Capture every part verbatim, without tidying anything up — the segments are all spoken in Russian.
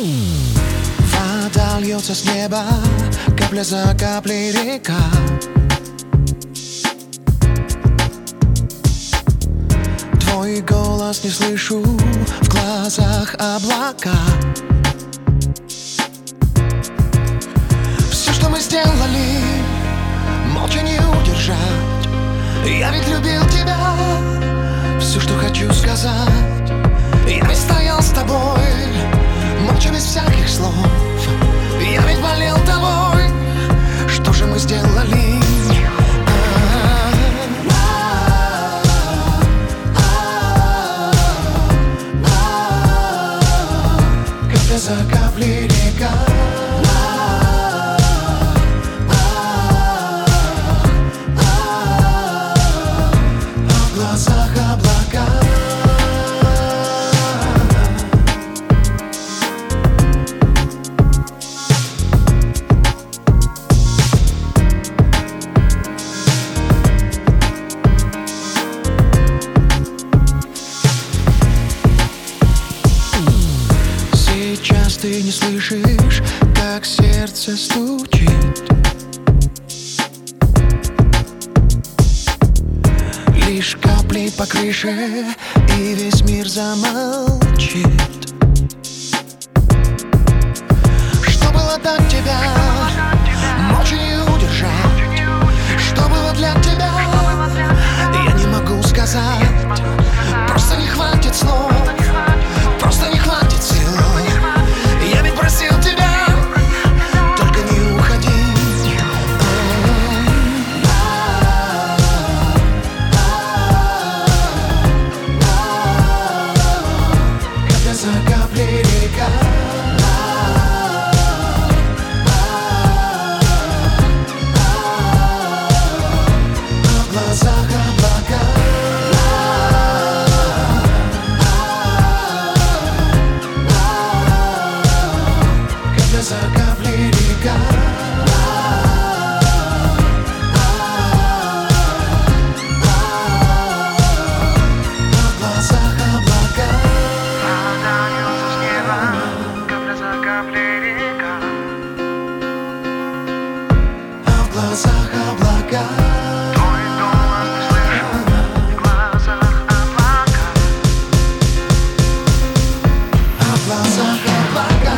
Вода льется с неба, капля за каплей река. Твой голос не слышу, в глазах облака. Все, что мы сделали, молча не удержать. Я ведь любил тебя, все, что хочу сказать. Я ведь стоял с тобой, молча без всяких слов. Я ведь болел тобой, что же мы сделали? Капля за каплей река. А в глазах облака. Сейчас ты не слышишь, как сердце стучит. Лишь капли по крыше, и весь мир замолчит. Что было до тебя, молча не удержать. Что было для тебя, я не могу сказать. Просто не хватит слов, просто не хватит сил. Я ведь просил тебя, только не уходи. Капля за каплей река. А в глазах облака. Капля за каплей река. А в глазах облака. Вода льется с неба, капля за каплей река. А в глазах облака. Твой голос не слышу, в глазах облака. А в глазах облака.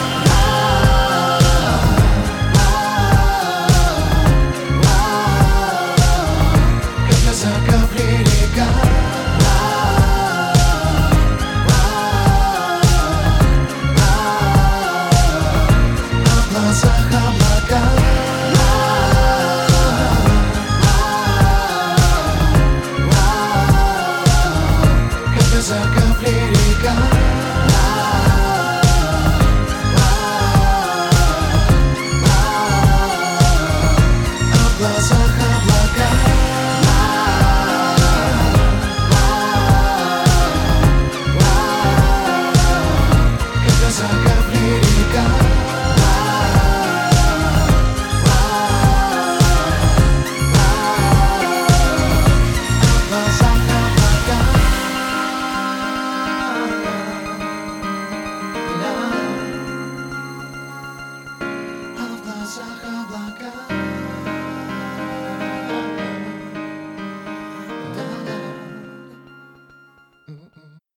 Капля за каплей река. А в глазах облака. Капля за каплей река.